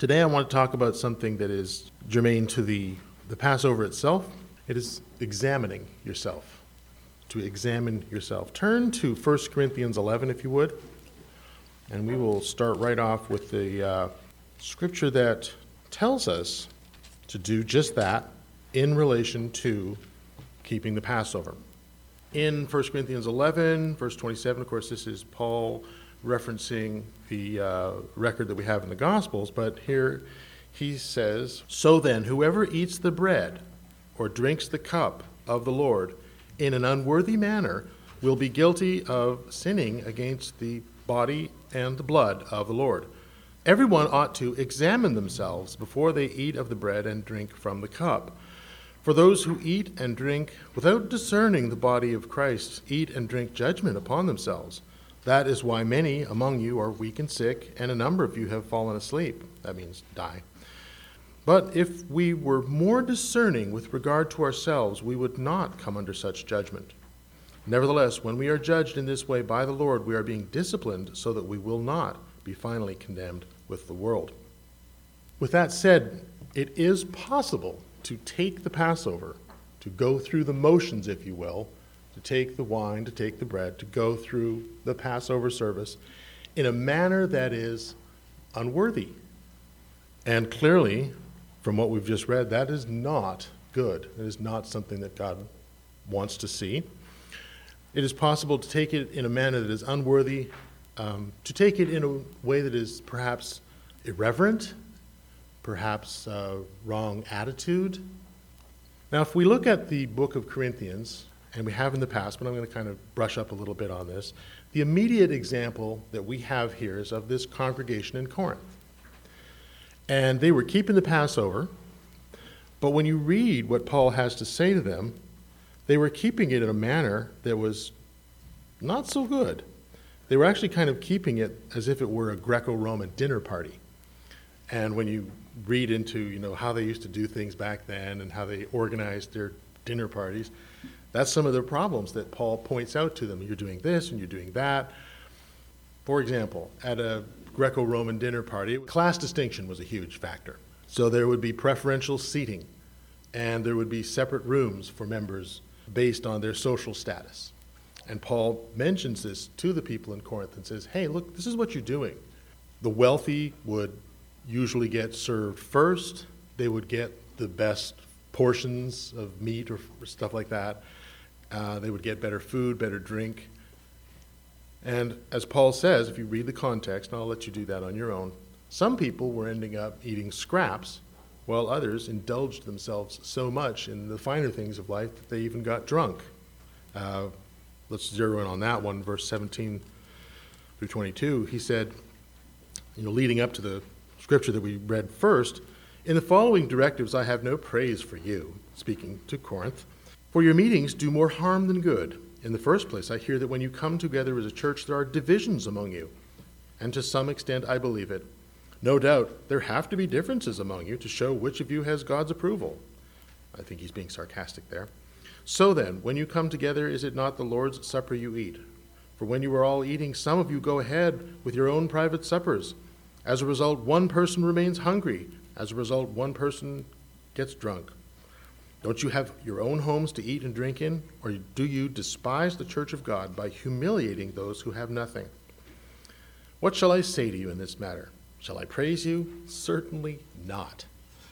Today I want to talk about something that is germane to the Passover itself. It is examining yourself. To examine yourself. Turn to 1 Corinthians 11, if you would. And we will start right off with the scripture that tells us to do just that in relation to keeping the Passover. In 1 Corinthians 11, verse 27, of course, this is Paul referencing the record that we have in the Gospels, but here he says, "So then, whoever eats the bread or drinks the cup of the Lord in an unworthy manner will be guilty of sinning against the body and the blood of the Lord. Everyone ought to examine themselves before they eat of the bread and drink from the cup. For those who eat and drink without discerning the body of Christ eat and drink judgment upon themselves. That is why many among you are weak and sick, and a number of you have fallen asleep." That means die. "But if we were more discerning with regard to ourselves, we would not come under such judgment. Nevertheless, when we are judged in this way by the Lord, we are being disciplined so that we will not be finally condemned with the world." With that said, it is possible to take the Passover, to go through the motions, if you will, to take the wine, to take the bread, to go through the Passover service in a manner that is unworthy. And clearly, from what we've just read, that is not good. It is not something that God wants to see. It is possible to take it in a manner that is unworthy, to take it in a way that is perhaps irreverent, perhaps wrong attitude. Now, if we look at the book of Corinthians, and we have in the past, but I'm going to kind of brush up a little bit on this, the immediate example that we have here is of this congregation in Corinth. And they were keeping the Passover, but when you read what Paul has to say to them, they were keeping it in a manner that was not so good. They were actually kind of keeping it as if it were a Greco-Roman dinner party. And when you read into, how they used to do things back then and how they organized their dinner parties, that's some of the problems that Paul points out to them. You're doing this and you're doing that. For example, at a Greco-Roman dinner party, class distinction was a huge factor. So there would be preferential seating, and there would be separate rooms for members based on their social status. And Paul mentions this to the people in Corinth and says, hey, look, this is what you're doing. The wealthy would usually get served first. They would get the best portions of meat or stuff like that. They would get better food, better drink. And as Paul says, if you read the context, and I'll let you do that on your own, some people were ending up eating scraps, while others indulged themselves so much in the finer things of life that they even got drunk. Let's zero in on that one, verse 17 through 22. He said, leading up to the scripture that we read first, "In the following directives I have no praise for you," speaking to Corinth, "for your meetings do more harm than good. In the first place, I hear that when you come together as a church, there are divisions among you, and to some extent I believe it. No doubt there have to be differences among you to show which of you has God's approval." I think he's being sarcastic there. "So then, when you come together, is it not the Lord's supper you eat? For when you are all eating, some of you go ahead with your own private suppers. As a result, one person remains hungry. As a result, one person gets drunk. Don't you have your own homes to eat and drink in? Or do you despise the church of God by humiliating those who have nothing? What shall I say to you in this matter? Shall I praise you? Certainly not."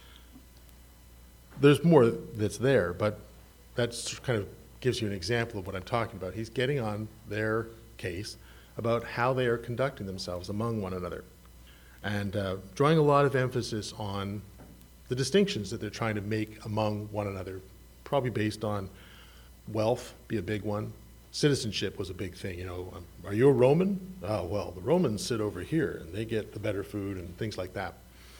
There's more that's there, but that kind of gives you an example of what I'm talking about. He's getting on their case about how they are conducting themselves among one another, and drawing a lot of emphasis on the distinctions that they're trying to make among one another, probably based on wealth, be a big one. Citizenship was a big thing. Are you a Roman? Oh, well, the Romans sit over here, and they get the better food and things like that.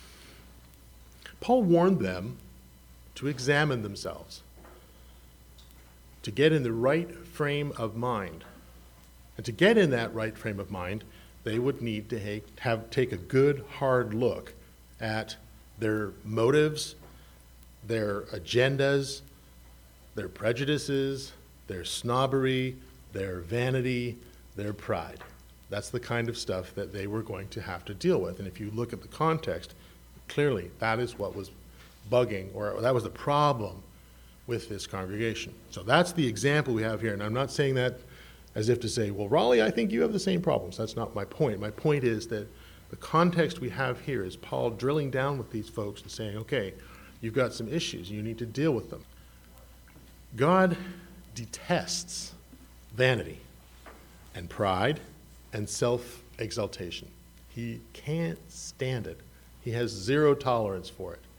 Paul warned them to examine themselves, to get in the right frame of mind. And to get in that right frame of mind, they would need to take a good, hard look at their motives, their agendas, their prejudices, their snobbery, their vanity, their pride. That's the kind of stuff that they were going to have to deal with. And if you look at the context, Clearly, that is what was bugging, or that was the problem with this congregation. So that's the example we have here. And I'm not saying that as if to say, well, Raleigh, I think you have the same problems. That's not my point. My point is that the context we have here is Paul drilling down with these folks and saying, okay, you've got some issues. You need to deal with them. God detests vanity and pride and self-exaltation. He can't stand it. He has zero tolerance for it.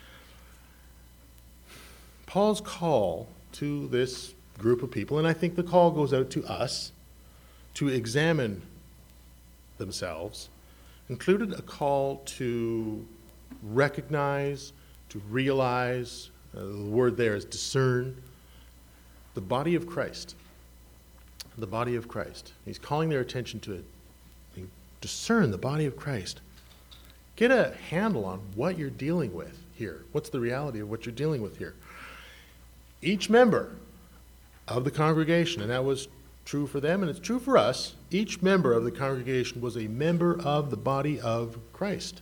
Paul's call to this group of people, and I think the call goes out to us, to examine themselves, included a call to recognize, to realize, the word there is discern, the body of Christ. The body of Christ. He's calling their attention to it. Discern the body of Christ. Get a handle on what you're dealing with here. What's the reality of what you're dealing with here? Each member of the congregation, and that was true for them and it's true for us, each member of the congregation was a member of the body of Christ.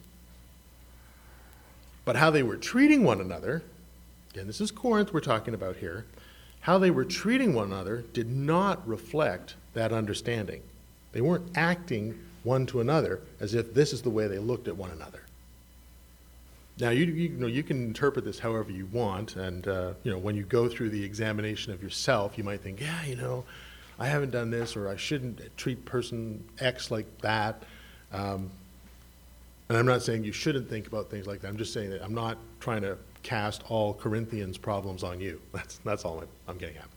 But how they were treating one another, again, this is Corinth we're talking about here, how they were treating one another did not reflect that understanding. They weren't acting one to another as if this is the way they looked at one another. Now, you can interpret this however you want, and when you go through the examination of yourself, you might think, yeah, I haven't done this, or I shouldn't treat person X like that. And I'm not saying you shouldn't think about things like that. I'm just saying that I'm not trying to cast all Corinthians' problems on you. That's all I'm getting at.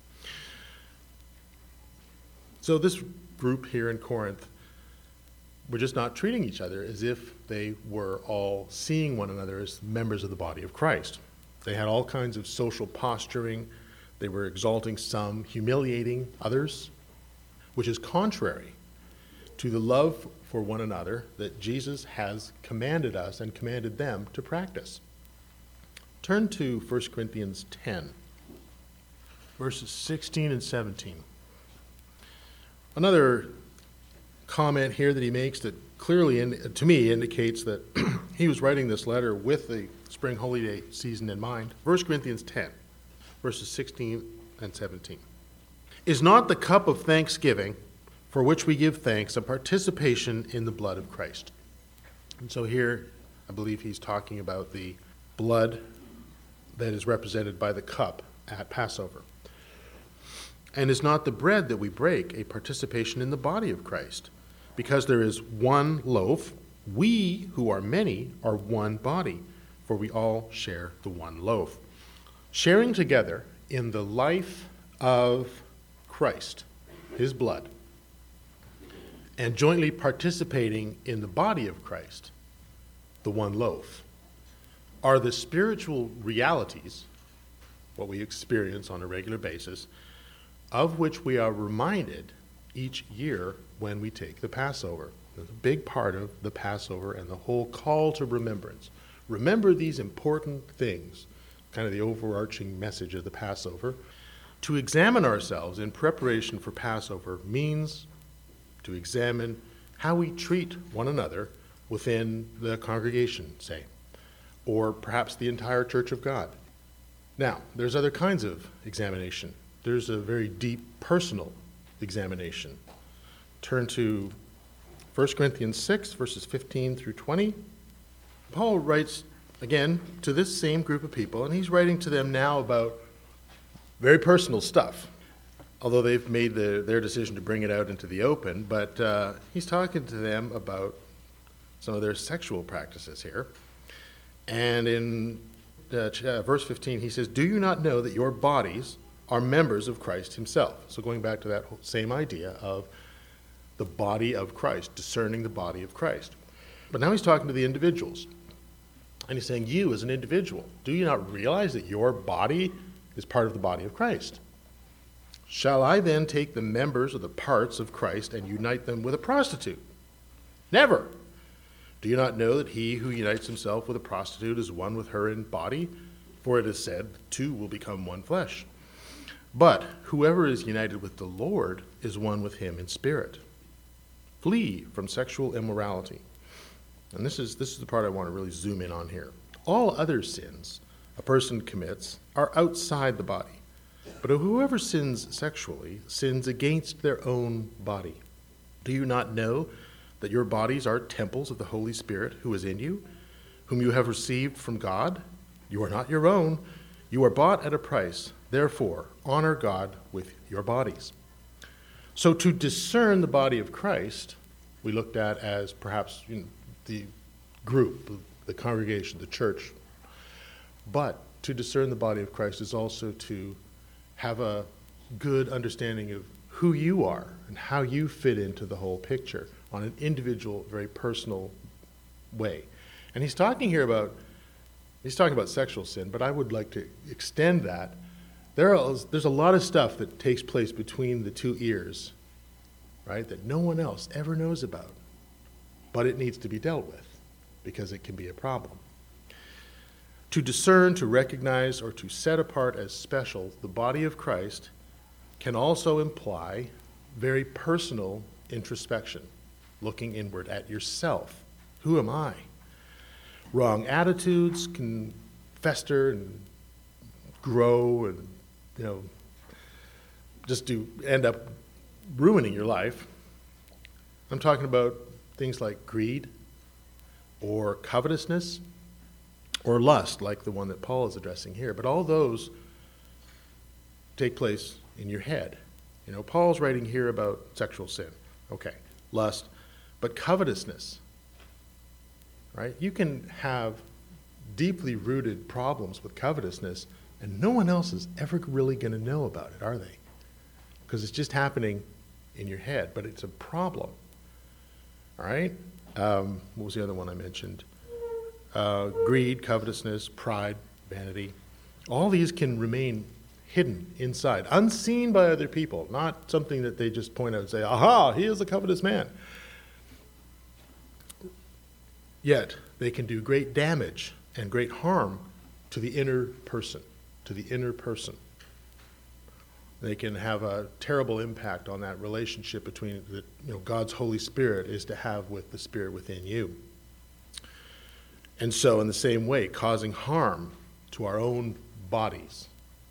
So this group here in Corinth were just not treating each other as if they were all seeing one another as members of the body of Christ. They had all kinds of social posturing. They were exalting some, humiliating others, which is contrary to the love for one another that Jesus has commanded us and commanded them to practice. Turn to 1 Corinthians 10, verses 16 and 17. Another comment here that he makes that clearly, to me, indicates that he was writing this letter with the spring holy day season in mind. 1 Corinthians 10, verses 16 and 17. Is not the cup of thanksgiving for which we give thanks a participation in the blood of Christ? And so here, I believe he's talking about the blood that is represented by the cup at Passover. And is not the bread that we break a participation in the body of Christ? Because there is one loaf, we who are many are one body, for we all share the one loaf. Sharing together in the life of Christ, his blood, and jointly participating in the body of Christ, the one loaf, are the spiritual realities, what we experience on a regular basis, of which we are reminded each year when we take the Passover. That's a big part of the Passover and the whole call to remembrance. Remember these important things, kind of the overarching message of the Passover. To examine ourselves in preparation for Passover means to examine how we treat one another within the congregation, say, or perhaps the entire Church of God. Now, there's other kinds of examination. There's a very deep personal examination. Turn to 1 Corinthians 6, verses 15 through 20. Paul writes, again, to this same group of people, and he's writing to them now about very personal stuff, although they've made their decision to bring it out into the open, but he's talking to them about some of their sexual practices here. And in verse 15, he says, "Do you not know that your bodies are members of Christ himself?" So going back to that same idea of the body of Christ, discerning the body of Christ. But now he's talking to the individuals. And he's saying, you as an individual, do you not realize that your body is part of the body of Christ? Shall I then take the members of the parts of Christ and unite them with a prostitute? Never. Do you not know that he who unites himself with a prostitute is one with her in body? For it is said, the two will become one flesh. But whoever is united with the Lord is one with him in spirit. Flee from sexual immorality. and this is the part I want to really zoom in on here. All other sins a person commits are outside the body, but whoever sins sexually sins against their own body. Do you not know that your bodies are temples of the Holy Spirit who is in you, whom you have received from God? You are not your own. You are bought at a price. Therefore, honor God with your bodies. So to discern the body of Christ, we looked at as perhaps the group, the congregation, the church. But to discern the body of Christ is also to have a good understanding of who you are and how you fit into the whole picture on an individual, very personal way. And he's talking about sexual sin, but I would like to extend that. There's a lot of stuff that takes place between the two ears, right, that no one else ever knows about. But it needs to be dealt with because it can be a problem. To discern, to recognize, or to set apart as special the body of Christ can also imply very personal introspection, looking inward at yourself. Who am I? Wrong attitudes can fester and grow and, just to end up ruining your life. I'm talking about things like greed or covetousness or lust, like the one that Paul is addressing here. But all those take place in your head. Paul's writing here about sexual sin. Okay, lust, but covetousness, right? You can have deeply rooted problems with covetousness, and no one else is ever really going to know about it, are they? Because it's just happening in your head, but it's a problem. All right? What was the other one I mentioned? Greed, covetousness, pride, vanity. All these can remain hidden inside, unseen by other people, not something that they just point out and say, aha, he is a covetous man. Yet, they can do great damage and great harm to the inner person, They can have a terrible impact on that relationship between God's Holy Spirit is to have with the Spirit within you. And so, in the same way, causing harm to our own bodies,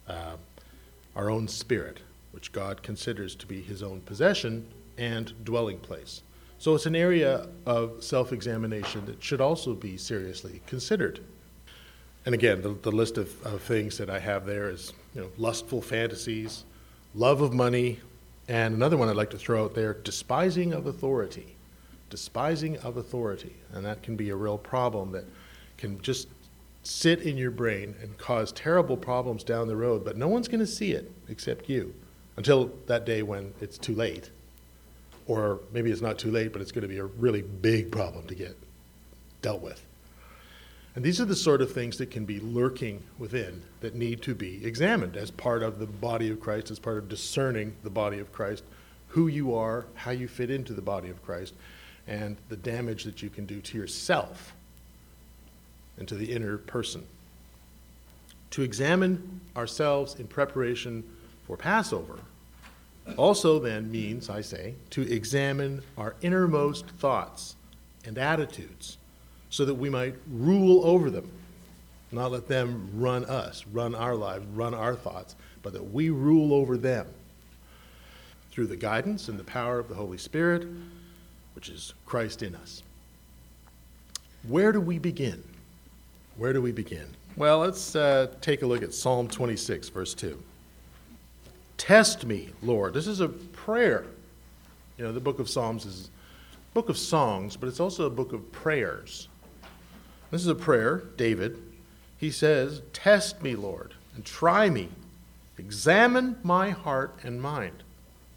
our own spirit, which God considers to be his own possession and dwelling place. So it's an area of self-examination that should also be seriously considered. And again, the list of things that I have there is lustful fantasies, love of money, and another one I'd like to throw out there, despising of authority. Despising of authority. And that can be a real problem that can just sit in your brain and cause terrible problems down the road, but no one's going to see it except you until that day when it's too late. Or maybe it's not too late, but it's going to be a really big problem to get dealt with. And these are the sort of things that can be lurking within that need to be examined as part of the body of Christ, as part of discerning the body of Christ, who you are, how you fit into the body of Christ, and the damage that you can do to yourself and to the inner person. To examine ourselves in preparation for Passover also then means, I say, to examine our innermost thoughts and attitudes so that we might rule over them, not let them run us, run our lives, run our thoughts, but that we rule over them through the guidance and the power of the Holy Spirit, which is Christ in us. Where do we begin? Where do we begin? Well, let's take a look at Psalm 26, verse 2. Test me, Lord. This is a prayer. The book of Psalms is a book of songs, but it's also a book of prayers. This is a prayer, David. He says, test me, Lord, and try me. Examine my heart and mind.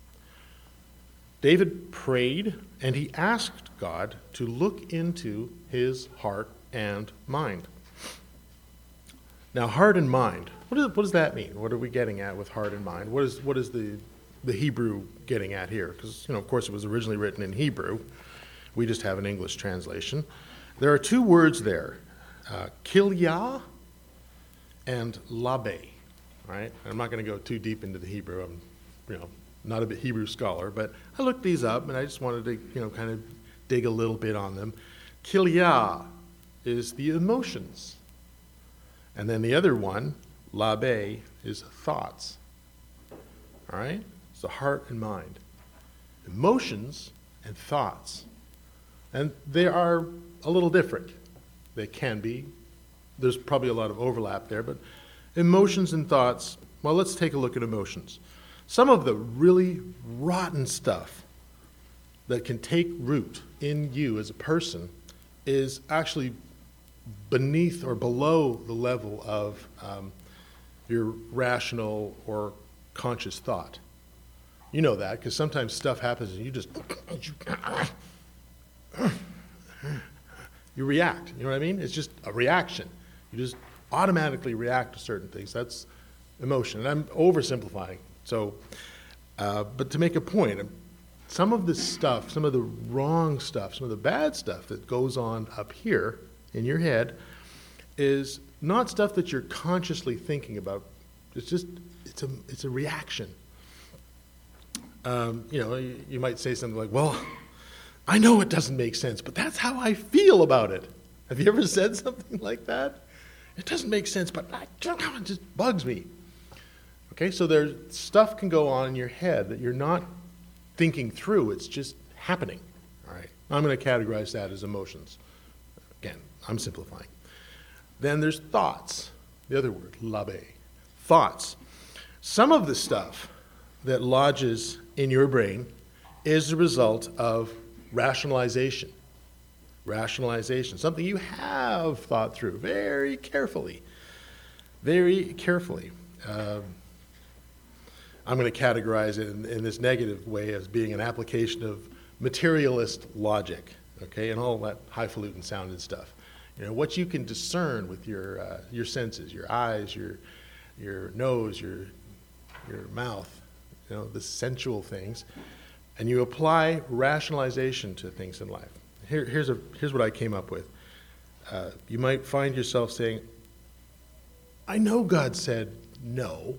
David prayed, and he asked God to look into his heart and mind. Now, heart and mind, what does that mean? What are we getting at with heart and mind? What is the Hebrew getting at here? Because, of course, it was originally written in Hebrew. We just have an English translation. There are two words there, kilyah and labe. Right? I'm not going to go too deep into the Hebrew. I'm, not a Hebrew scholar, but I looked these up, and I just wanted to, kind of dig a little bit on them. Kilia is the emotions. And then the other one, labe, is thoughts. All right? It's the heart and mind. Emotions and thoughts. And they are a little different. They can be. There's probably a lot of overlap there, but emotions and thoughts, well, let's take a look at emotions. Some of the really rotten stuff that can take root in you as a person is actually beneath or below the level of your rational or conscious thought. You know that because sometimes stuff happens and you just you react. You know what I mean? It's just a reaction. You just automatically react to certain things. That's emotion. And I'm oversimplifying. So, but to make a point, some of the stuff, some of the wrong stuff, some of the bad stuff that goes on up here in your head is not stuff that you're consciously thinking about. It's just, it's a reaction. You might say something like, well, I know it doesn't make sense, but that's how I feel about it. Have you ever said something like that? It doesn't make sense, but it just bugs me. Okay, so there's stuff can go on in your head that you're not thinking through. It's just happening. All right, I'm going to categorize that as emotions. Again, I'm simplifying. Then there's thoughts. The other word, labe. Thoughts. Some of the stuff that lodges in your brain is the result of rationalization. Rationalization, something you have thought through very carefully. Very carefully. I'm going to categorize it in this negative way as being an application of materialist logic, okay, and all that highfalutin sounding stuff. You know, what you can discern with your senses, your eyes, your nose, your mouth, you know, the sensual things, and you apply rationalization to things in life. Here's what I came up with. You might find yourself saying, I know God said no,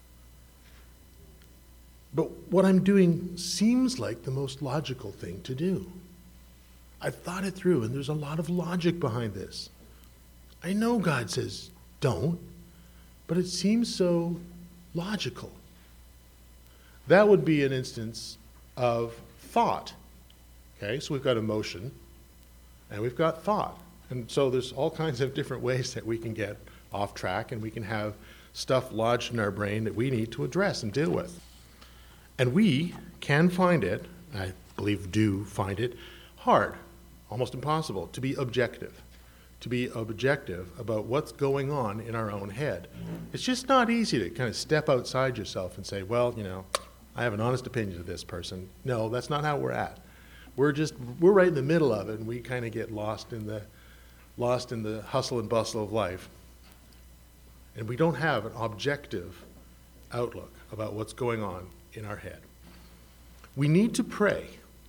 but what I'm doing seems like the most logical thing to do. I've thought it through, and there's a lot of logic behind this. I know God says don't, but it seems so logical. That would be an instance of thought. Okay, so we've got emotion, and we've got thought. And so there's all kinds of different ways that we can get off track, and we can have stuff lodged in our brain that we need to address and deal with. And we can find it, I believe do find it, hard, almost impossible, to be objective. To be objective about what's going on in our own head. It's just not easy to kind of step outside yourself and say, well, you know, I have an honest opinion of this person. No, that's not how we're at. We're right in the middle of it, and we kind of get lost in the hustle and bustle of life. And we don't have an objective outlook about what's going on in our head. We need to pray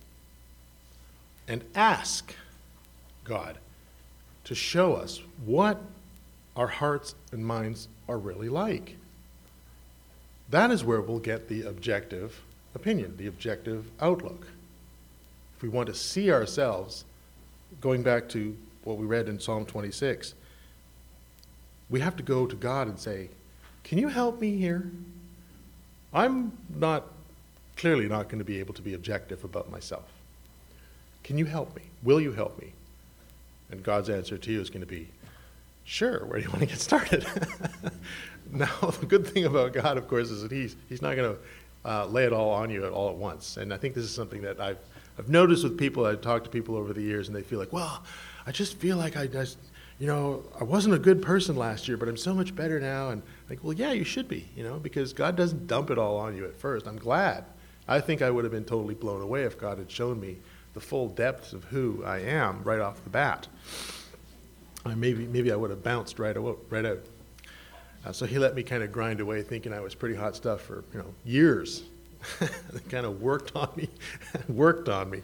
and ask God to show us what our hearts and minds are really like. That is where we'll get the objective opinion, the objective outlook. If we want to see ourselves, going back to what we read in Psalm 26, we have to go to God and say, can you help me here? I'm clearly not going to be able to be objective about myself. Can you help me? Will you help me? And God's answer to you is going to be, sure, where do you want to get started? Now, the good thing about God, of course, is that He's not going to lay it all on you all at once. And I think this is something that I've noticed with people. I've talked to people over the years, and they feel like, well, I just feel like I wasn't a good person last year, but I'm so much better now. And like, well, yeah, you should be, because God doesn't dump it all on you at first. I'm glad. I think I would have been totally blown away if God had shown me the full depths of who I am right off the bat. Maybe I would have bounced right out. So He let me kind of grind away, thinking I was pretty hot stuff for years. It kind of worked on me.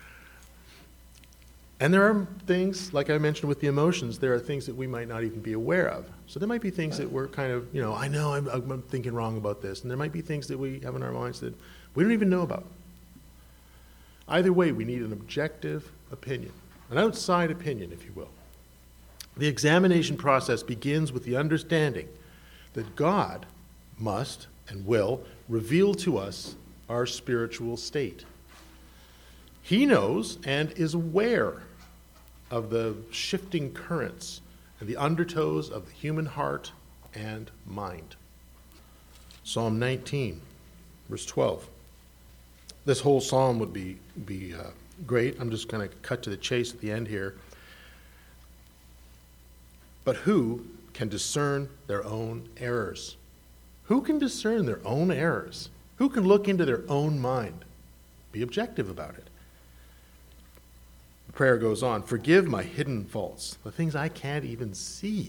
And there are things, like I mentioned with the emotions, there are things that we might not even be aware of. So there might be things that we're kind of, I know I'm thinking wrong about this, and there might be things that we have in our minds that we don't even know about. Either way, we need an objective opinion, an outside opinion, if you will. The examination process begins with the understanding that God must and will reveal to us our spiritual state. He knows and is aware of the shifting currents and the undertows of the human heart and mind. Psalm 19, verse 12. This whole psalm would be great. I'm just going to cut to the chase at the end here. But who can discern their own errors? Who can discern their own errors? Who can look into their own mind? Be objective about it. The prayer goes on, forgive my hidden faults, the things I can't even see.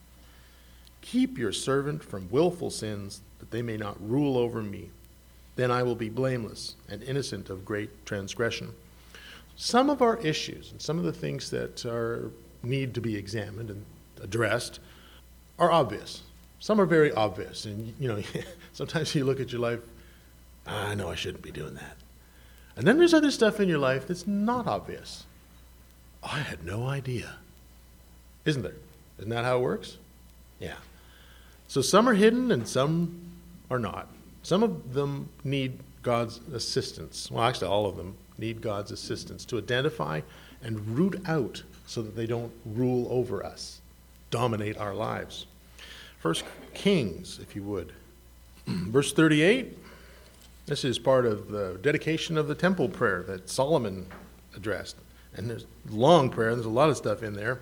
Keep your servant from willful sins, that they may not rule over me. Then I will be blameless and innocent of great transgression. Some of our issues and some of the things that need to be examined and addressed are obvious. Some are very obvious. And, sometimes you look at your life, I know I shouldn't be doing that. And then there's other stuff in your life that's not obvious. I had no idea. Isn't there? Isn't that how it works? Yeah. So some are hidden and some are not. Some of them need God's assistance. Well, actually, all of them need God's assistance to identify and root out so that they don't rule over us, dominate our lives. 1 Kings, if you would. Verse 38, this is part of the dedication of the temple prayer that Solomon addressed. And there's a long prayer, there's a lot of stuff in there.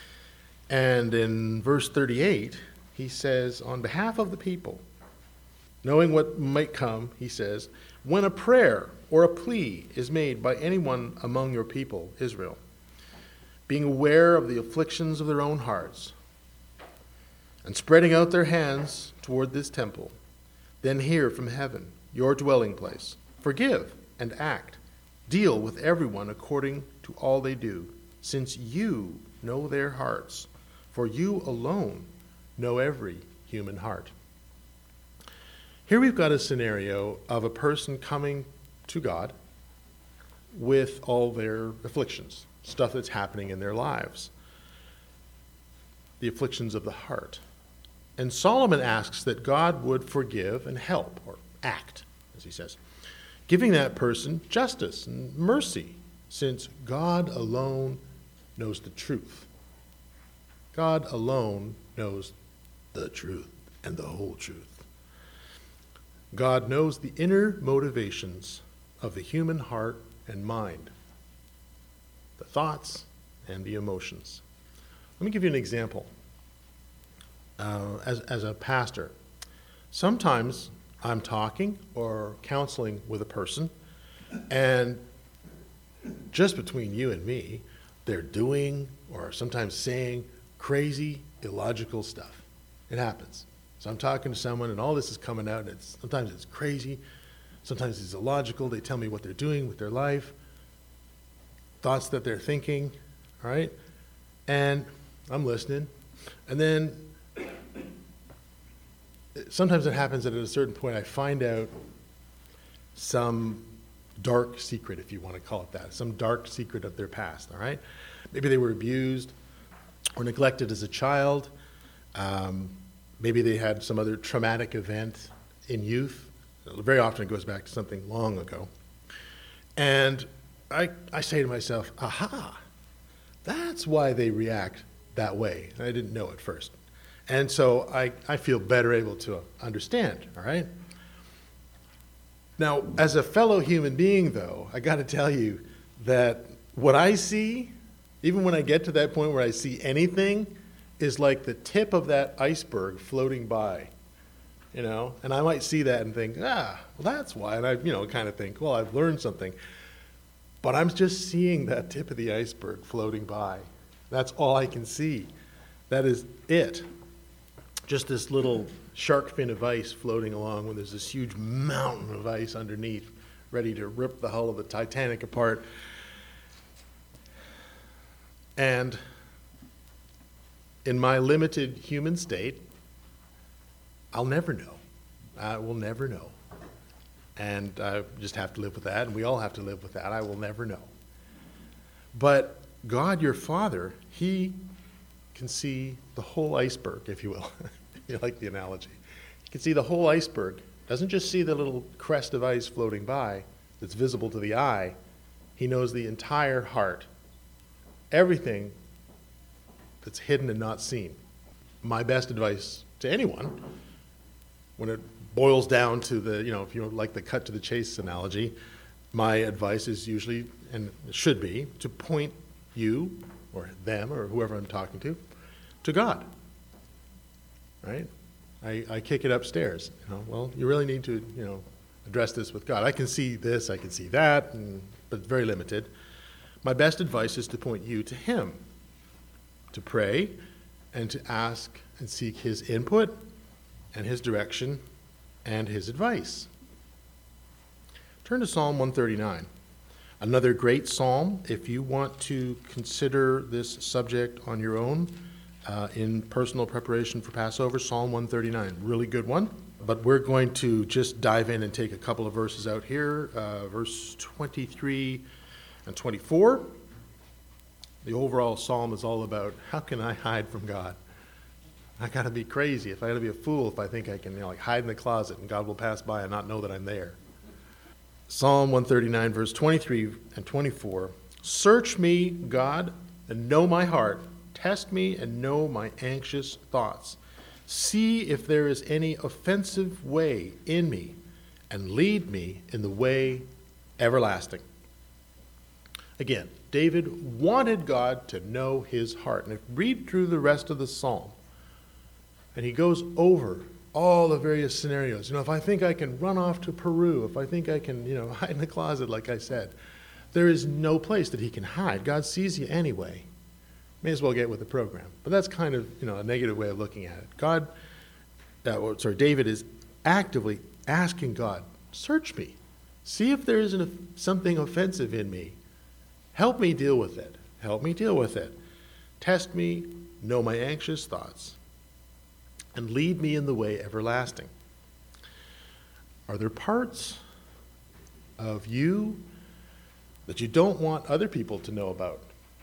And in verse 38, he says, on behalf of the people, knowing what might come, he says, when a prayer or a plea is made by anyone among your people, Israel, being aware of the afflictions of their own hearts, and spreading out their hands toward this temple, then hear from heaven, your dwelling place, forgive and act, deal with everyone according to all they do, since you know their hearts, for you alone know every human heart. Here we've got a scenario of a person coming to God with all their afflictions, stuff that's happening in their lives, the afflictions of the heart. And Solomon asks that God would forgive and help, or act, as he says, giving that person justice and mercy, since God alone knows the truth. God alone knows the truth and the whole truth. God knows the inner motivations of the human heart and mind, the thoughts and the emotions. Let me give you an example. As a pastor, sometimes I'm talking or counseling with a person, and just between you and me, they're doing or sometimes saying crazy, illogical stuff. It happens. So I'm talking to someone, and all this is coming out, and sometimes it's crazy, sometimes it's illogical. They tell me what they're doing with their life, thoughts that they're thinking, all right? And I'm listening. And then sometimes it happens that at a certain point I find out some dark secret, if you want to call it that, some dark secret of their past, all right? Maybe they were abused or neglected as a child. Maybe they had some other traumatic event in youth. Very often it goes back to something long ago. And I say to myself, aha, that's why they react that way. I didn't know at first. And so I feel better able to understand, all right? Now, as a fellow human being, though, I got to tell you that what I see, even when I get to that point where I see anything, is like the tip of that iceberg floating by, And I might see that and think, well, that's why. And I, kind of think, well, I've learned something. But I'm just seeing that tip of the iceberg floating by. That's all I can see. That is it. Just this little shark fin of ice floating along when there's this huge mountain of ice underneath, ready to rip the hull of the Titanic apart. And in my limited human state, I'll never know. I will never know. And I just have to live with that, and we all have to live with that. I will never know. But God, your Father, he can see the whole iceberg, if you will. You like the analogy. He can see the whole iceberg. Doesn't just see the little crest of ice floating by that's visible to the eye. He knows the entire heart. Everything that's hidden and not seen. My best advice to anyone, when it boils down to the, if you like the cut to the chase analogy, my advice is usually, and it should be, to point you or them or whoever I'm talking to God. Right? I kick it upstairs. Well, you really need to, address this with God. I can see this, I can see that, but it's very limited. My best advice is to point you to him, to pray and to ask and seek his input and his direction and his advice. Turn to Psalm 139. Another great psalm if you want to consider this subject on your own in personal preparation for Passover. Psalm 139, really good one. But we're going to just dive in and take a couple of verses out here, verse 23 and 24. The overall psalm is all about, how can I hide from God? I got to be crazy. If I got to be a fool if I think I can hide in the closet and God will pass by and not know that I'm there. Psalm 139, verse 23 and 24. Search me, God, and know my heart. Test me and know my anxious thoughts. See if there is any offensive way in me, and lead me in the way everlasting. Again, David wanted God to know his heart. And if you read through the rest of the psalm, and he goes over all the various scenarios. If I think I can run off to Peru, if I think I can, hide in the closet, like I said, there is no place that he can hide. God sees you anyway. May as well get with the program. But that's kind of, a negative way of looking at it. David is actively asking God, search me. See if there isn't something offensive in me. Help me deal with it. Help me deal with it. Test me, know my anxious thoughts, and lead me in the way everlasting. Are there parts of you that you don't want other people to know about?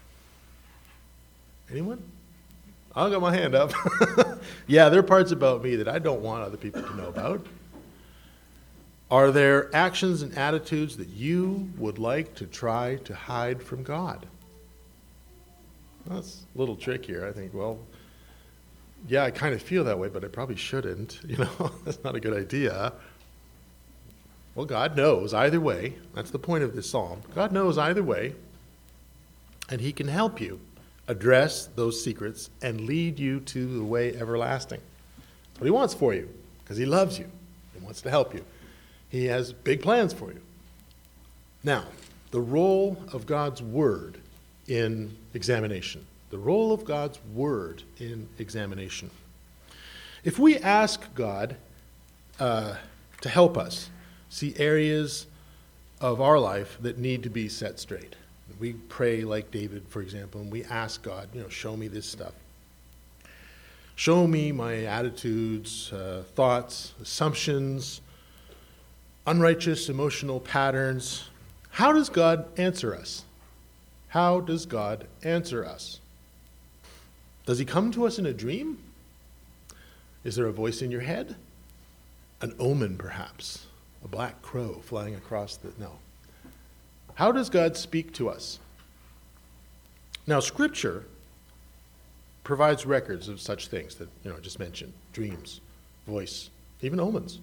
Anyone? I'll got my hand up. Yeah, there are parts about me that I don't want other people to know about. Are there actions and attitudes that you would like to try to hide from God? Well, that's a little trickier. I think, yeah, I kind of feel that way, but I probably shouldn't. That's not a good idea. Well, God knows either way. That's the point of this psalm. God knows either way, and he can help you address those secrets and lead you to the way everlasting. That's what he wants for you, because he loves you. He wants to help you. He has big plans for you. Now, the role of God's word in examination. The role of God's word in examination. If we ask God to help us see areas of our life that need to be set straight, we pray like David, for example, and we ask God, show me this stuff. Show me my attitudes, thoughts, assumptions, unrighteous emotional patterns. How does God answer us? How does God answer us? Does he come to us in a dream? Is there a voice in your head? An omen, perhaps. A black crow flying across the... No. How does God speak to us? Now, Scripture provides records of such things that, I just mentioned. Dreams, voice, even omens.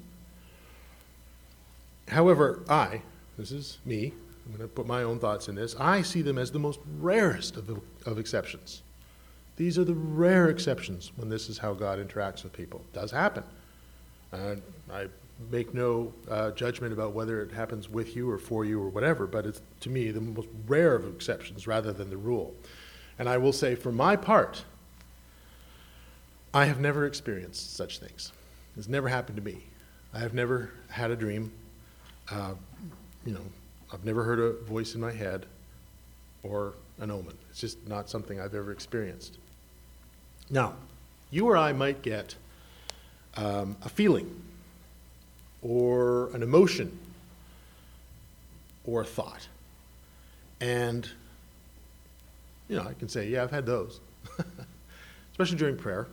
However, this is me, I'm going to put my own thoughts in this, I see them as the most rarest of exceptions. These are the rare exceptions when this is how God interacts with people. It does happen. I make no judgment about whether it happens with you or for you or whatever, but it's, to me, the most rare of exceptions rather than the rule. And I will say, for my part, I have never experienced such things. It's never happened to me. I have never had a dream. I've never heard a voice in my head or an omen. It's just not something I've ever experienced. Now, you or I might get a feeling or an emotion or a thought. And, I can say, yeah, I've had those, especially during prayer.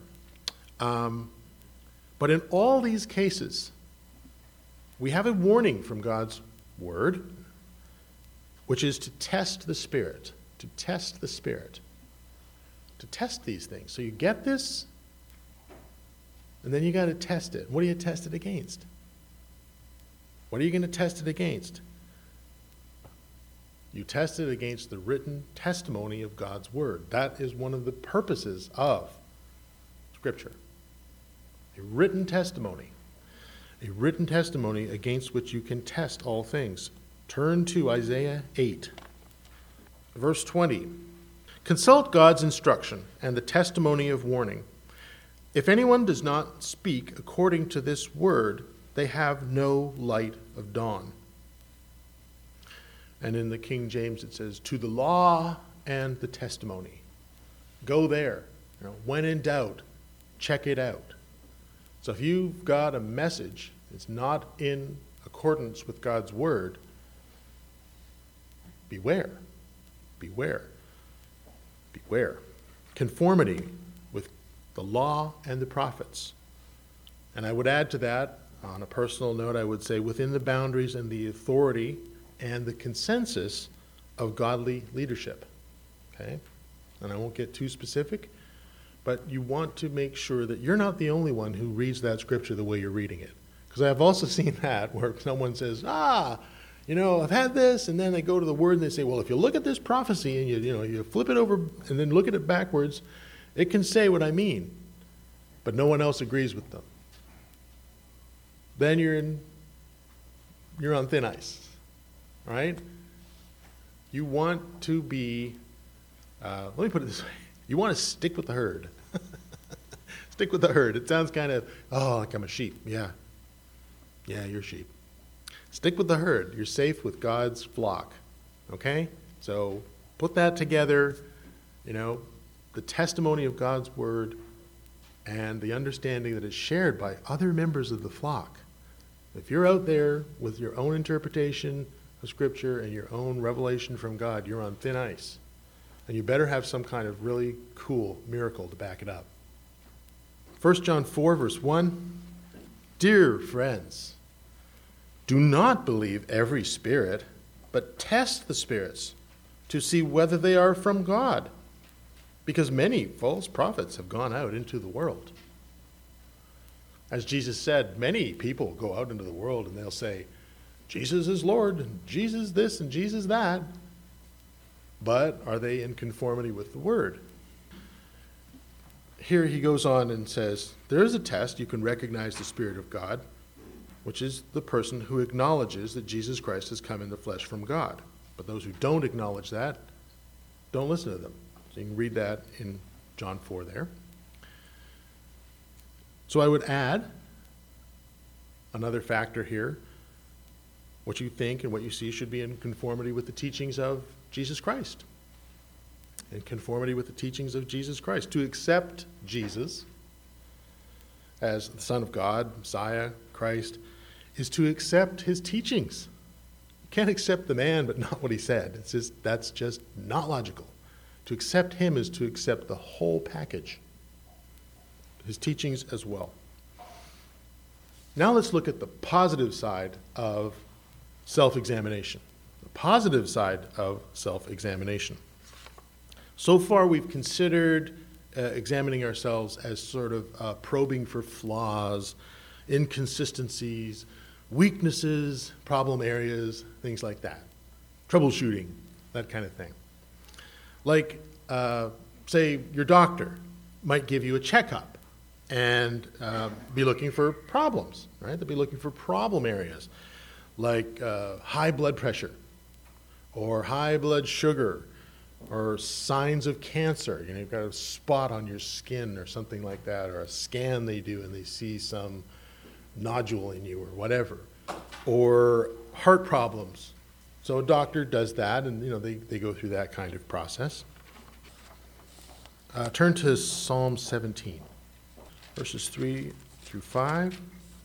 But in all these cases, we have a warning from God's word, which is to test the Spirit, to test the Spirit, to test these things. So you get this, and then you got to test it. What do you test it against? What are you going to test it against? You test it against the written testimony of God's word. That is one of the purposes of Scripture. A written testimony against which you can test all things. Turn to Isaiah 8, verse 20. Consult God's instruction and the testimony of warning. If anyone does not speak according to this word, they have no light of dawn. And in the King James it says, to the law and the testimony. Go there. When in doubt, check it out. So if you've got a message that's not in accordance with God's word, beware. Beware. Beware. Conformity with the law and the prophets. And I would add to that, on a personal note, I would say within the boundaries and the authority and the consensus of godly leadership. Okay? And I won't get too specific, but you want to make sure that you're not the only one who reads that scripture the way you're reading it. Because I've also seen that where someone says, I've had this, and then they go to the word and they say, well, if you look at this prophecy and you flip it over and then look at it backwards, it can say what I mean, but no one else agrees with them. Then you're on thin ice, right? You want to be, let me put it this way, you want to stick with the herd. Stick with the herd. It sounds kind of, like I'm a sheep. Yeah, you're sheep. Stick with the herd. You're safe with God's flock. Okay? So put that together, the testimony of God's word and the understanding that is shared by other members of the flock. If you're out there with your own interpretation of Scripture and your own revelation from God, you're on thin ice. And you better have some kind of really cool miracle to back it up. 1 John 4, verse 1, dear friends, do not believe every spirit, but test the spirits to see whether they are from God, because many false prophets have gone out into the world. As Jesus said, many people go out into the world and they'll say, Jesus is Lord, and Jesus this and Jesus that. But are they in conformity with the word? Here he goes on and says, there is a test you can recognize the Spirit of God, which is the person who acknowledges that Jesus Christ has come in the flesh from God. But those who don't acknowledge that, don't listen to them. So you can read that in John 4 there. So I would add another factor here. What you think and what you see should be in conformity with the teachings of Jesus Christ. In conformity with the teachings of Jesus Christ. To accept Jesus as the Son of God, Messiah, Christ, is to accept his teachings. You can't accept the man but not what he said. That's just not logical. To accept him is to accept the whole package. His teachings as well. Now let's look at the positive side of self-examination. The positive side of self-examination. So far we've considered examining ourselves as sort of probing for flaws, inconsistencies, weaknesses, problem areas, things like that. Troubleshooting, that kind of thing. Like, say, your doctor might give you a checkup and be looking for problems, right? They'll be looking for problem areas, like high blood pressure or high blood sugar or signs of cancer. You've got a spot on your skin or something like that, or a scan they do and they see some nodule in you or whatever, or heart problems. So a doctor does that, and they go through that kind of process. Turn to Psalm 17, verses 3 through 5.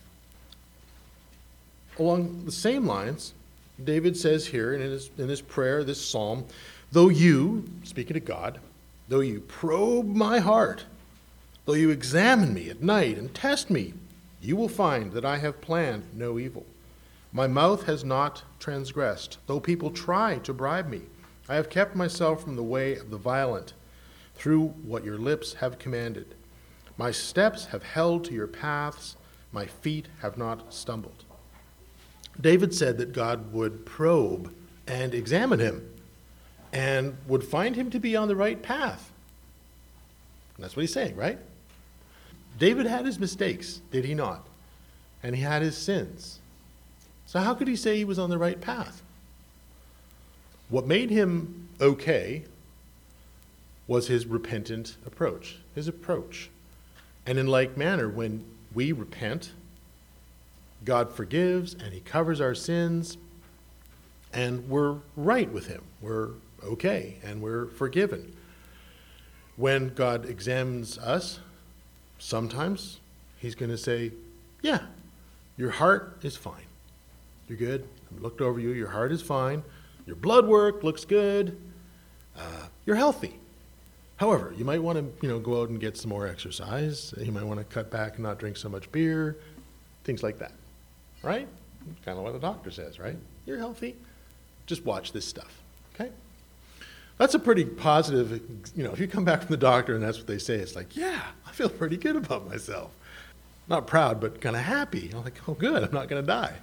Along the same lines, David says here in his prayer, this psalm, though you, speaking to God, Though you probe my heart, though you examine me at night and test me, you will find that I have planned no evil. My mouth has not transgressed, though people try to bribe me. I have kept myself from the way of the violent, through what your lips have commanded. My steps have held to your paths, my feet have not stumbled. David said that God would probe and examine him and would find him to be on the right path. And that's what he's saying, right? David had his mistakes, did he not? And he had his sins. So how could he say he was on the right path? What made him okay was his repentant approach, his approach. And in like manner, when we repent, God forgives and he covers our sins, and we're right with him. We're okay and we're forgiven. When God examines us, sometimes he's going to say, yeah, your heart is fine. You're good. I've looked over you. Your heart is fine. Your blood work looks good. You're healthy. However, you might want to, go out and get some more exercise. You might want to cut back and not drink so much beer, things like that, right? Kind of what the doctor says, right? You're healthy. Just watch this stuff, okay? That's a pretty positive, if you come back from the doctor and that's what they say, it's like, yeah, I feel pretty good about myself. Not proud, but kind of happy. I'm like, oh, good, I'm not going to die.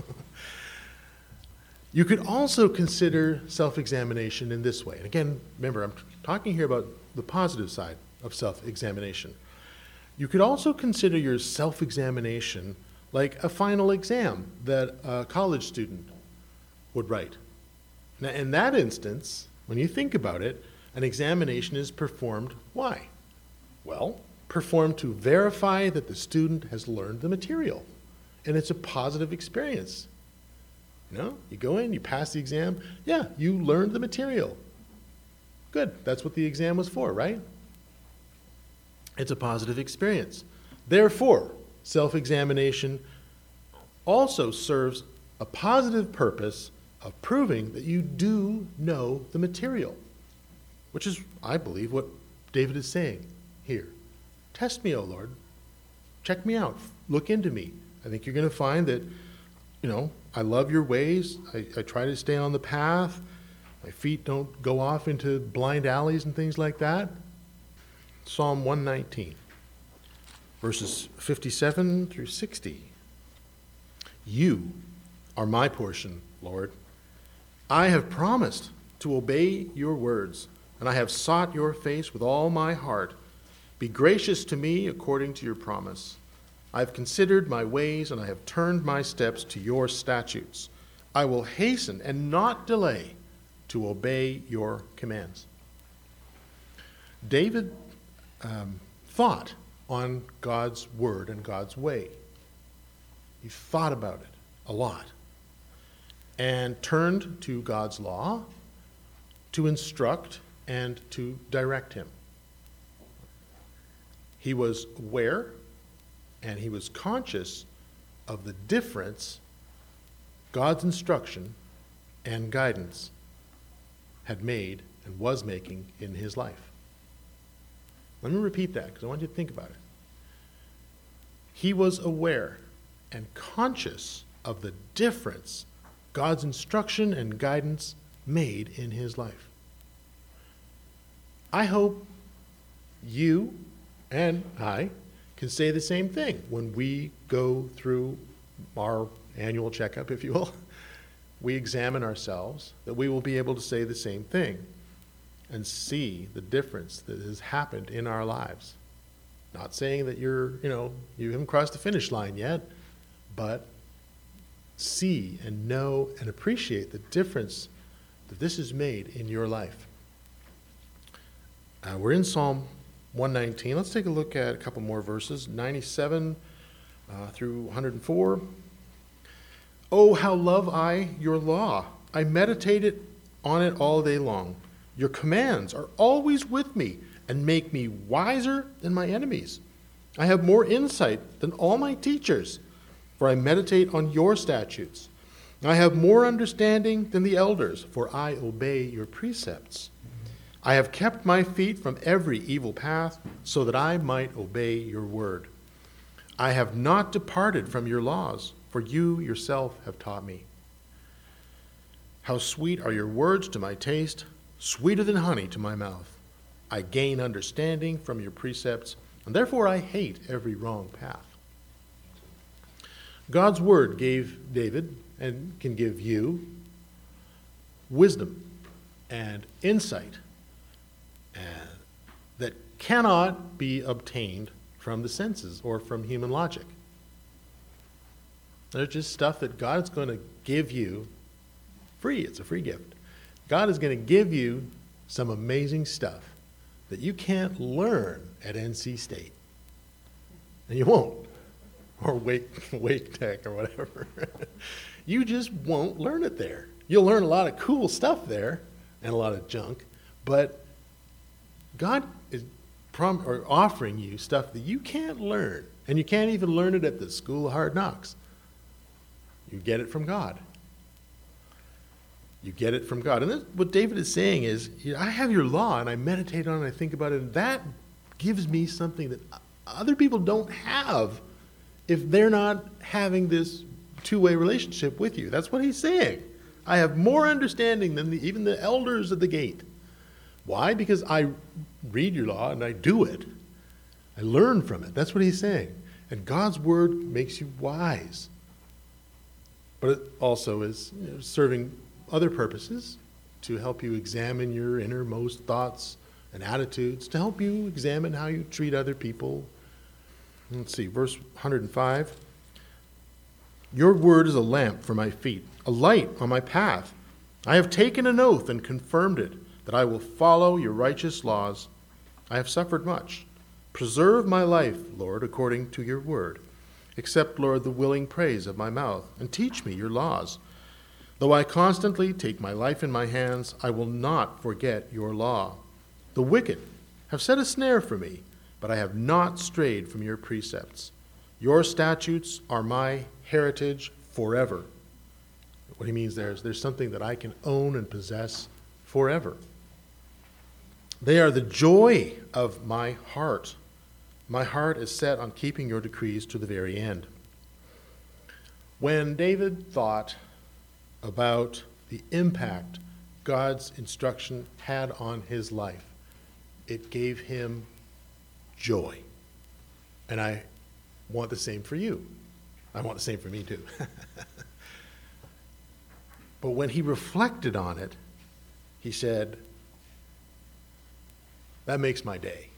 You could also consider self-examination in this way. And again, remember, I'm talking here about the positive side of self-examination. You could also consider your self-examination like a final exam that a college student would write. Now, in that instance, when you think about it, an examination is performed. Why? Well, performed to verify that the student has learned the material. And it's a positive experience. You go in, you pass the exam. Yeah, you learned the material. Good. That's what the exam was for, right? It's a positive experience. Therefore, self-examination also serves a positive purpose of proving that you do know the material, which is, I believe, what David is saying here. Test me, O Lord. Check me out. Look into me. I think you're going to find that, I love your ways. I try to stay on the path. My feet don't go off into blind alleys and things like that. Psalm 119, verses 57 through 60. You are my portion, Lord. I have promised to obey your words, and I have sought your face with all my heart. Be gracious to me according to your promise. I have considered my ways, and I have turned my steps to your statutes. I will hasten and not delay to obey your commands. David thought on God's word and God's way. He thought about it a lot and turned to God's law to instruct and to direct him. He was aware and he was conscious of the difference God's instruction and guidance had made and was making in his life. Let me repeat that because I want you to think about it. He was aware and conscious of the difference God's instruction and guidance made in his life. I hope you and I can say the same thing when we go through our annual checkup, if you will. We examine ourselves, that we will be able to say the same thing and see the difference that has happened in our lives. Not saying that you haven't crossed the finish line yet, but see and know and appreciate the difference that this has made in your life. We're in Psalm 119. Let's take a look at a couple more verses, 97 through 104. Oh, how love I your law. I meditate on it all day long. Your commands are always with me and make me wiser than my enemies. I have more insight than all my teachers, for I meditate on your statutes. I have more understanding than the elders, for I obey your precepts. I have kept my feet from every evil path so that I might obey your word. I have not departed from your laws, for you yourself have taught me. How sweet are your words to my taste, sweeter than honey to my mouth. I gain understanding from your precepts, and therefore I hate every wrong path. God's word gave David, and can give you, wisdom and insight that cannot be obtained from the senses or from human logic. There's just stuff that God's going to give you free. It's a free gift. God is going to give you some amazing stuff that you can't learn at NC State. And you won't. Or Wake Tech or whatever. You just won't learn it there. You'll learn a lot of cool stuff there and a lot of junk, but God is offering you stuff that you can't learn, and you can't even learn it at the School of Hard Knocks. You get it from God. You get it from God. And what David is saying is, I have your law, and I meditate on it, and I think about it, and that gives me something that other people don't have if they're not having this two-way relationship with you. That's what he's saying. I have more understanding than even the elders at the gate. Why? Because I read your law and I do it. I learn from it. That's what he's saying. And God's word makes you wise. But it also is serving other purposes to help you examine your innermost thoughts and attitudes, to help you examine how you treat other people. Let's see, verse 105. Your word is a lamp for my feet, a light on my path. I have taken an oath and confirmed it, that I will follow your righteous laws. I have suffered much. Preserve my life, Lord, according to your word. Accept, Lord, the willing praise of my mouth, and teach me your laws. Though I constantly take my life in my hands, I will not forget your law. The wicked have set a snare for me, but I have not strayed from your precepts. Your statutes are my heritage forever. What he means there is there's something that I can own and possess forever. They are the joy of my heart. My heart is set on keeping your decrees to the very end. When David thought about the impact God's instruction had on his life, it gave him joy. And I want the same for you. I want the same for me too. But when he reflected on it, he said, that makes my day.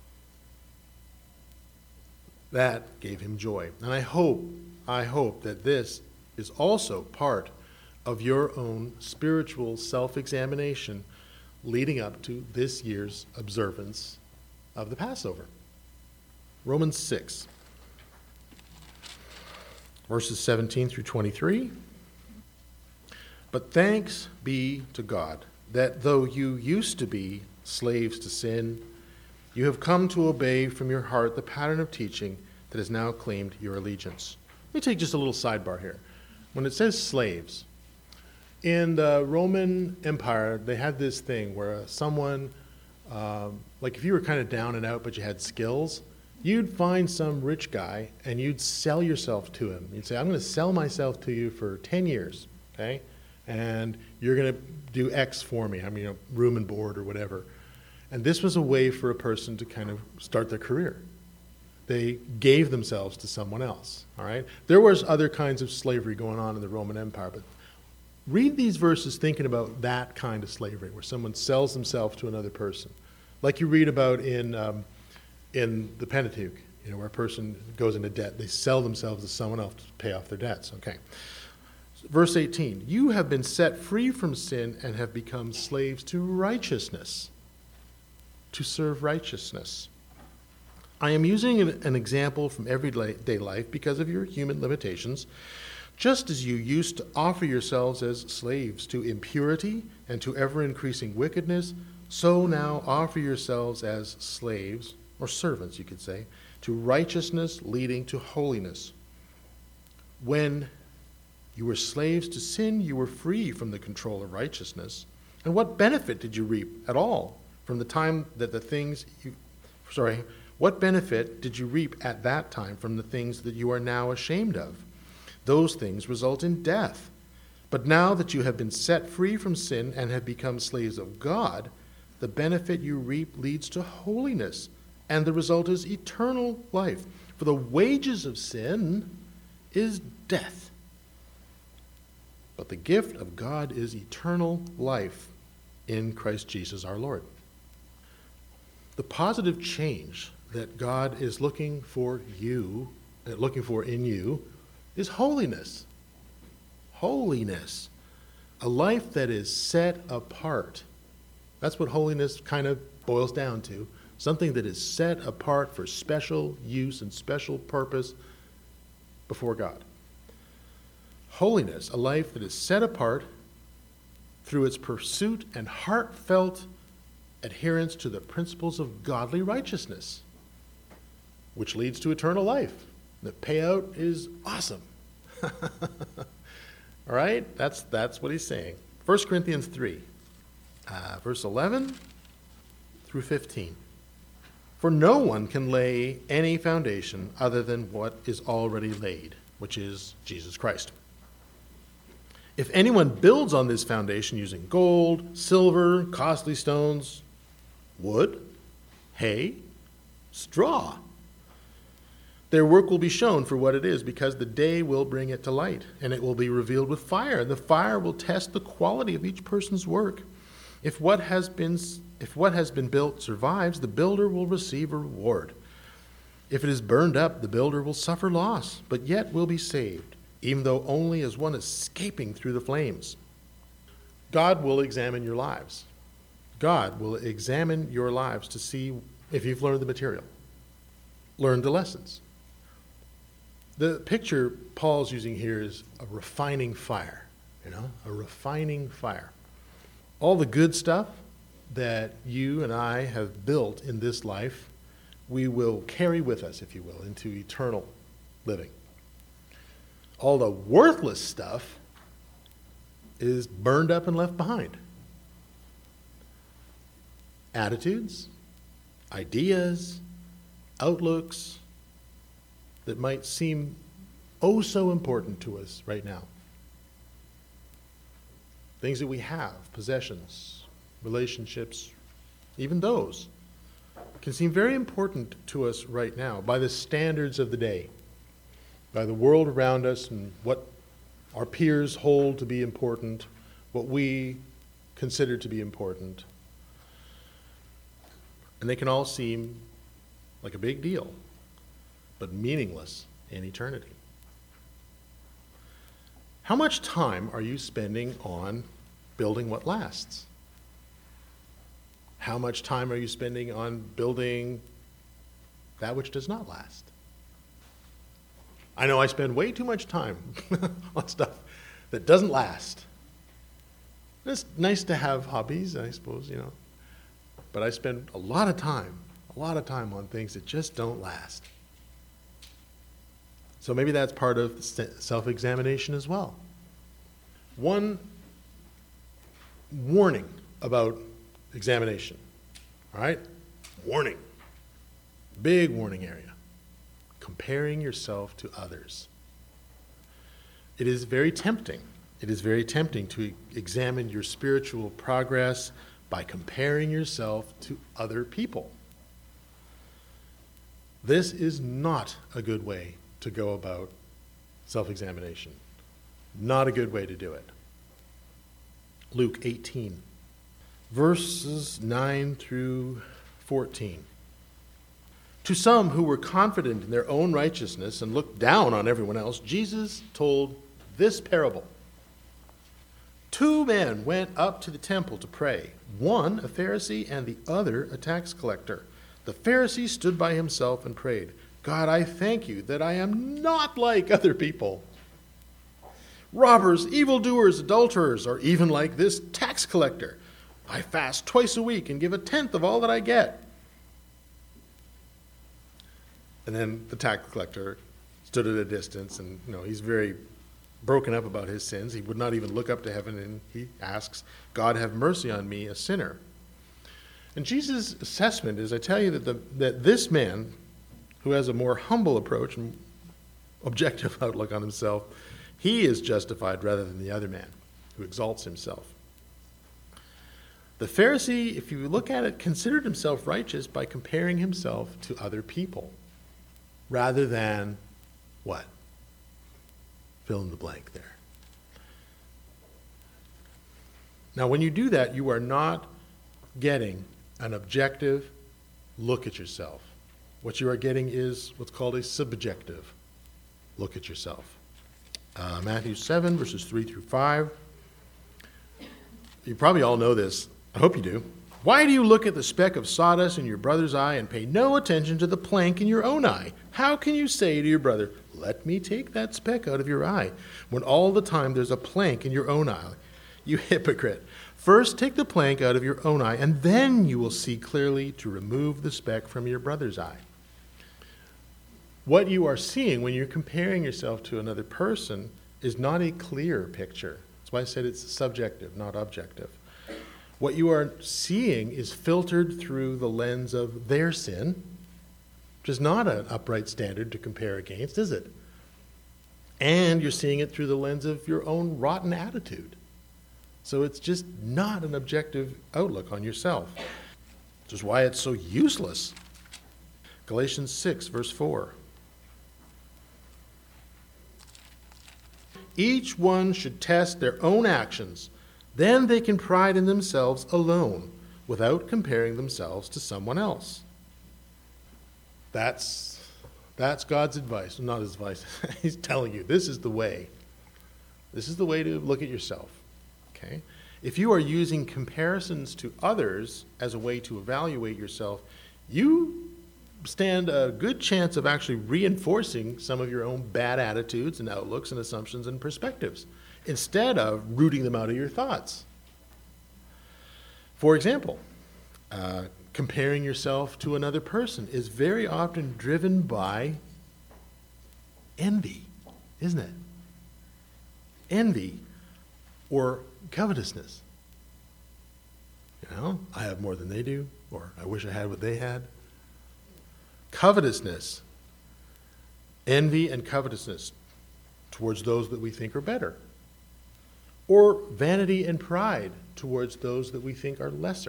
That gave him joy. And I hope that this is also part of your own spiritual self-examination leading up to this year's observance of the Passover. Romans 6, verses 17 through 23. But thanks be to God that though you used to be slaves to sin, you have come to obey from your heart the pattern of teaching that has now claimed your allegiance. Let me take just a little sidebar here. When it says slaves, in the Roman Empire, they had this thing where someone, like if you were kind of down and out but you had skills, you'd find some rich guy and you'd sell yourself to him. You'd say, I'm going to sell myself to you for 10 years, okay? And you're going to do X for me, room and board or whatever. And this was a way for a person to kind of start their career. They gave themselves to someone else, all right? There was other kinds of slavery going on in the Roman Empire, but read these verses thinking about that kind of slavery, where someone sells themselves to another person. Like you read about in the Pentateuch, where a person goes into debt. They sell themselves to someone else to pay off their debts, okay? Verse 18, you have been set free from sin and have become slaves to righteousness, to serve righteousness. I am using an example from everyday life because of your human limitations. Just as you used to offer yourselves as slaves to impurity and to ever-increasing wickedness, so now offer yourselves as slaves, or servants, you could say, to righteousness leading to holiness. When you were slaves to sin, you were free from the control of righteousness. And what benefit did you reap at all from the time that what benefit did you reap at that time from the things that you are now ashamed of? Those things result in death. But now that you have been set free from sin and have become slaves of God, the benefit you reap leads to holiness, and the result is eternal life. For the wages of sin is death. But the gift of God is eternal life in Christ Jesus our Lord. The positive change that God is looking for in you, is holiness. Holiness. A life that is set apart. That's what holiness kind of boils down to. Something that is set apart for special use and special purpose before God. Holiness, a life that is set apart through its pursuit and heartfelt adherence to the principles of godly righteousness, which leads to eternal life. The payout is awesome. All right? That's what he's saying. 1 Corinthians 3, verse 11 through 15. For no one can lay any foundation other than what is already laid, which is Jesus Christ. If anyone builds on this foundation using gold, silver, costly stones, wood, hay, straw, their work will be shown for what it is, because the day will bring it to light, and it will be revealed with fire, and the fire will test the quality of each person's work. If what has been built survives, the builder will receive a reward. If it is burned up, the builder will suffer loss, but yet will be saved, even though only as one escaping through the flames. God will examine your lives. God will examine your lives to see if you've learned the material, learned the lessons. The picture Paul's using here is a refining fire, a refining fire. All the good stuff that you and I have built in this life, we will carry with us, if you will, into eternal living. All the worthless stuff is burned up and left behind. Attitudes, ideas, outlooks that might seem oh so important to us right now. Things that we have, possessions, relationships, even those can seem very important to us right now by the standards of the day, by the world around us and what our peers hold to be important, what we consider to be important. And they can all seem like a big deal, but meaningless in eternity. How much time are you spending on building what lasts? How much time are you spending on building that which does not last? I know I spend way too much time on stuff that doesn't last. It's nice to have hobbies, I suppose, but I spend a lot of time on things that just don't last. So maybe that's part of self-examination as well. One warning about examination, all right? Warning. Big warning area. Comparing yourself to others. It is very tempting. It is very tempting to examine your spiritual progress by comparing yourself to other people. This is not a good way to go about self-examination. Not a good way to do it. Luke 18, verses 9 through 14. To some who were confident in their own righteousness and looked down on everyone else, Jesus told this parable. 2 men went up to the temple to pray, one a Pharisee and the other a tax collector. The Pharisee stood by himself and prayed, God, I thank you that I am not like other people, robbers, evildoers, adulterers, or even like this tax collector. I fast twice a week and give 1/10 of all that I get. And then the tax collector stood at a distance, and he's very broken up about his sins. He would not even look up to heaven, and he asks, God, have mercy on me, a sinner. And Jesus' assessment is, I tell you, that this man, who has a more humble approach and objective outlook on himself, he is justified rather than the other man, who exalts himself. The Pharisee, if you look at it, considered himself righteous by comparing himself to other people, rather than what? Fill in the blank there. Now, when you do that, you are not getting an objective look at yourself. What you are getting is what's called a subjective look at yourself. Matthew 7, verses 3 through 5. You probably all know this. I hope you do. Why do you look at the speck of sawdust in your brother's eye and pay no attention to the plank in your own eye? How can you say to your brother, let me take that speck out of your eye, when all the time there's a plank in your own eye? You hypocrite. First take the plank out of your own eye, and then you will see clearly to remove the speck from your brother's eye. What you are seeing when you're comparing yourself to another person is not a clear picture. That's why I said it's subjective, not objective. What you are seeing is filtered through the lens of their sin, which is not an upright standard to compare against, is it? And you're seeing it through the lens of your own rotten attitude. So it's just not an objective outlook on yourself, which is why it's so useless. Galatians 6, verse 4. Each one should test their own actions. Then they can pride in themselves alone, without comparing themselves to someone else. That's God's advice, not his advice. He's telling you, this is the way. This is the way to look at yourself. Okay? If you are using comparisons to others as a way to evaluate yourself, you stand a good chance of actually reinforcing some of your own bad attitudes and outlooks and assumptions and perspectives, instead of rooting them out of your thoughts. For example, comparing yourself to another person is very often driven by envy, isn't it? Envy or covetousness. You know, I have more than they do, or I wish I had what they had. Covetousness, envy and covetousness towards those that we think are better. Or vanity and pride towards those that we think are lesser.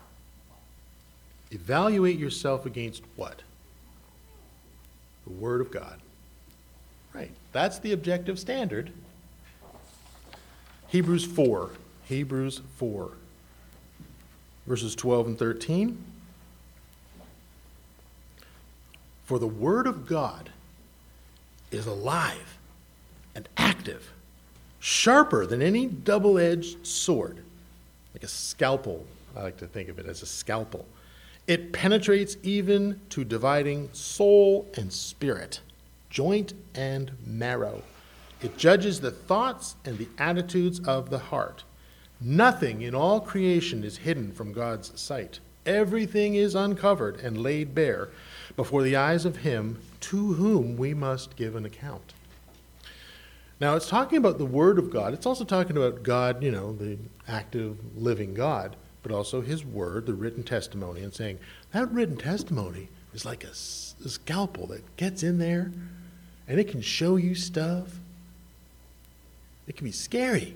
Evaluate yourself against what? The Word of God. Right. That's the objective standard. Hebrews 4, verses 12 and 13. For the Word of God is alive and active, sharper than any double-edged sword, like a scalpel. I like to think of it as a scalpel. It penetrates even to dividing soul and spirit, joint and marrow. It judges the thoughts and the attitudes of the heart. Nothing in all creation is hidden from God's sight. Everything is uncovered and laid bare before the eyes of him to whom we must give an account. Now, it's talking about the Word of God. It's also talking about God, the active, living God, but also his Word, the written testimony, and saying that written testimony is like a scalpel that gets in there and it can show you stuff. It can be scary.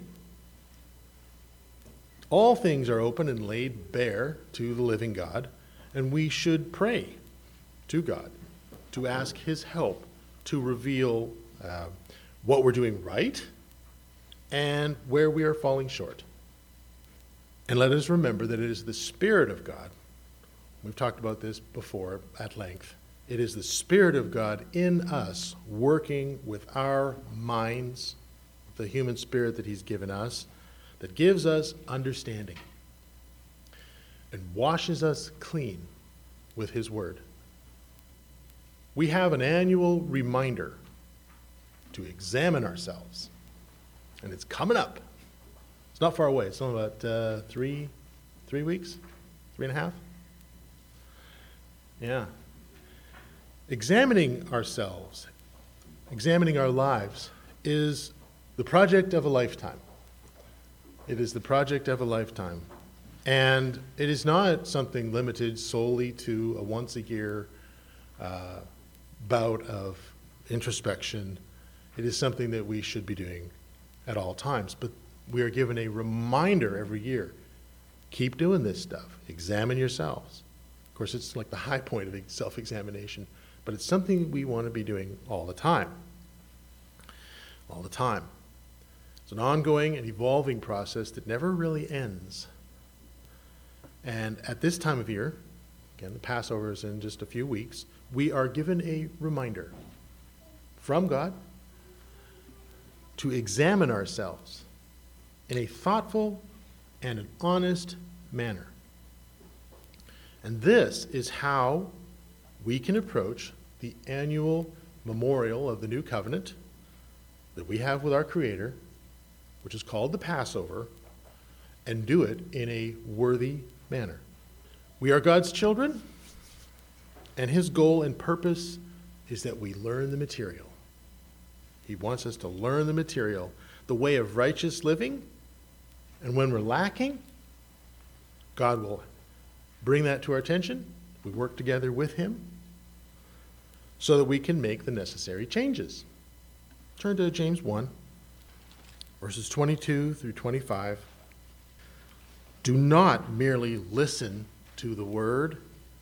All things are open and laid bare to the living God, and we should pray to God to ask his help to reveal what we're doing right and where we are falling short. And let us remember that it is the Spirit of God. We've talked about this before at length. It is the Spirit of God in us working with our minds, the human spirit that he's given us, that gives us understanding and washes us clean with his word. We have an annual reminder to examine ourselves, and it's coming up. It's not far away. It's only about 3 weeks, 3.5. Yeah. Examining ourselves, examining our lives is the project of a lifetime. It is the project of a lifetime. And it is not something limited solely to a once-a-year bout of introspection. It is something that we should be doing at all times. But we are given a reminder every year. Keep doing this stuff. Examine yourselves. Of course, it's like the high point of self-examination, but it's something we want to be doing all the time. All the time. It's an ongoing and evolving process that never really ends. And at this time of year, again, the Passover is in just a few weeks, we are given a reminder from God to examine ourselves in a thoughtful and an honest manner. And this is how we can approach the annual memorial of the new covenant that we have with our Creator, which is called the Passover, and do it in a worthy manner. We are God's children, and His goal and purpose is that we learn the material. He wants us to learn the material, the way of righteous living, and when we're lacking, God will bring that to our attention. We work together with Him so that we can make the necessary changes. Turn to James 1, verses 22 through 25. Do not merely listen to the word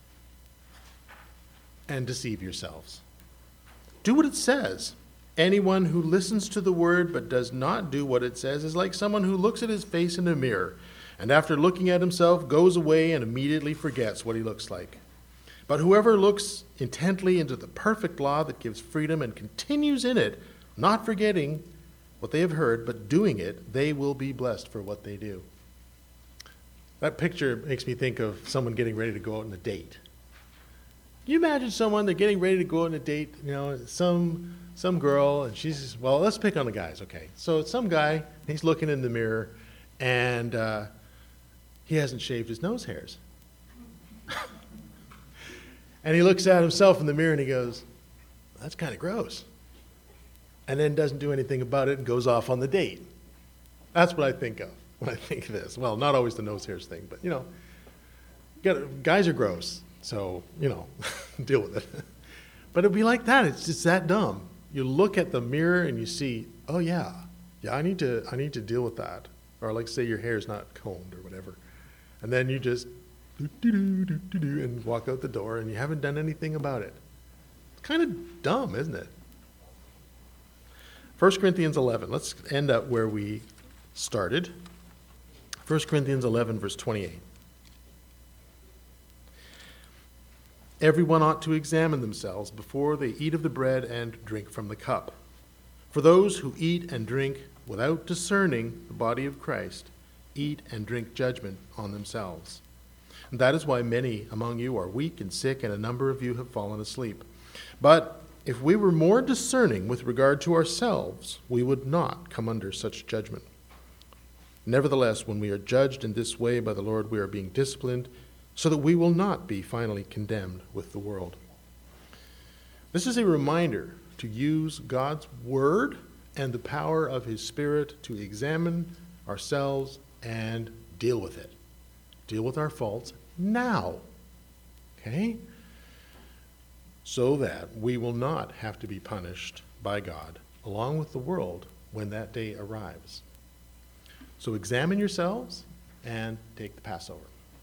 and deceive yourselves. Do what it says. Anyone who listens to the word but does not do what it says is like someone who looks at his face in a mirror and after looking at himself goes away and immediately forgets what he looks like. But whoever looks intently into the perfect law that gives freedom and continues in it, not forgetting what they have heard, but doing it, they will be blessed for what they do. That picture makes me think of someone getting ready to go out on a date. Can you imagine someone, they're getting ready to go on a date, some girl, and she's, well, let's pick on the guys, okay. So it's some guy, he's looking in the mirror, and he hasn't shaved his nose hairs. And he looks at himself in the mirror and he goes, that's kind of gross. And then doesn't do anything about it and goes off on the date. That's what I think of when I think of this. Well, not always the nose hairs thing, but, guys are gross, so, deal with it. But it'd be like that. It's just that dumb. You look at the mirror and you see, oh, yeah, I need to deal with that. Or like say your hair's not combed or whatever. And then you just and walk out the door and you haven't done anything about it. It's kind of dumb, isn't it? 1 Corinthians 11. Let's end up where we started. 1 Corinthians 11, verse 28. Everyone ought to examine themselves before they eat of the bread and drink from the cup. For those who eat and drink without discerning the body of Christ eat and drink judgment on themselves. And that is why many among you are weak and sick, and a number of you have fallen asleep. But if we were more discerning with regard to ourselves, we would not come under such judgment. Nevertheless, when we are judged in this way by the Lord, we are being disciplined, so that we will not be finally condemned with the world. This is a reminder to use God's word and the power of His Spirit to examine ourselves and deal with it. Deal with our faults now. Okay? So that we will not have to be punished by God along with the world when that day arrives. So examine yourselves and take the Passover.